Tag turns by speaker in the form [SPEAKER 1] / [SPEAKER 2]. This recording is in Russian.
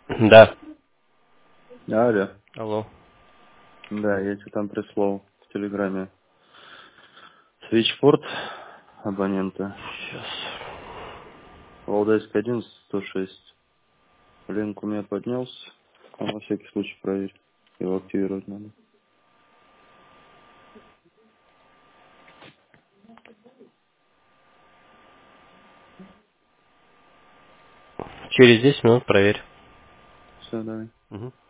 [SPEAKER 1] Да.
[SPEAKER 2] Алло.
[SPEAKER 1] Алло.
[SPEAKER 2] Да, я тебе там прислал в Телеграме свитчпорт абонента.
[SPEAKER 1] Сейчас.
[SPEAKER 2] Валдайская 11, 106. Линк у меня поднялся. Там на всякий случай проверь. Его активировать надо.
[SPEAKER 1] Через 10 минут проверь.
[SPEAKER 2] Все, давай.
[SPEAKER 1] Мгм.